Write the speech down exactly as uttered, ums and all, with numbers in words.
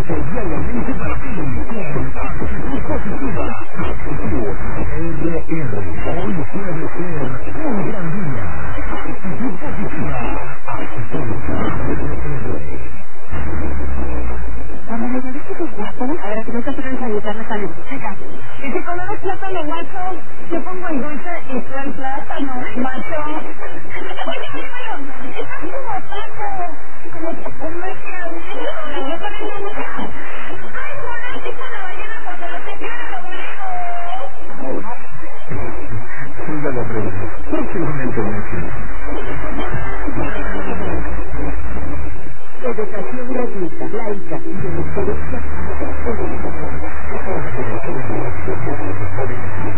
diariamente para ti, con positiva, actitud R R. Hoy puede ser un gran día. Actitud positiva, actitud R R. Cuando me dijiste que guapo, a ver, que no te puedes ayudar a salir. Chica, y si cuando ves plátano macho, yo pongo el dulce y tú el plátano macho. Oye, bueno, estás como taco, como un mezcladillo. Yo también me gusta. Ay, bueno, es tipo la ballena cuando lo te quiero, abuelo. Siga la pregunta. Próximamente en México. Educación gratuita, laica y de